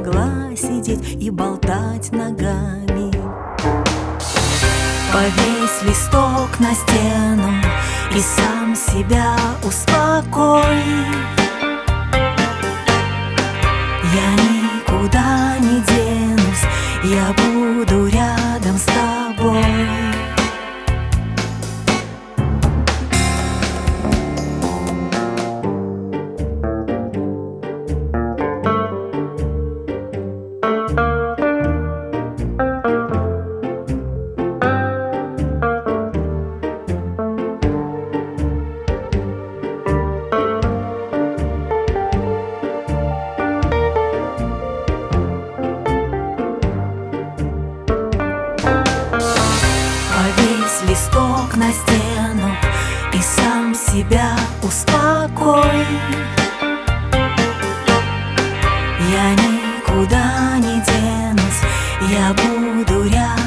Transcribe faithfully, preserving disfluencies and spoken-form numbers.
могла сидеть и болтать ногами. Повесь листок на стену и сам себя успокой. Я никуда не денусь, я буду рядом с тобой. Повесь листок на стену и сам себя успокой. Я никуда не денусь, я буду рядом.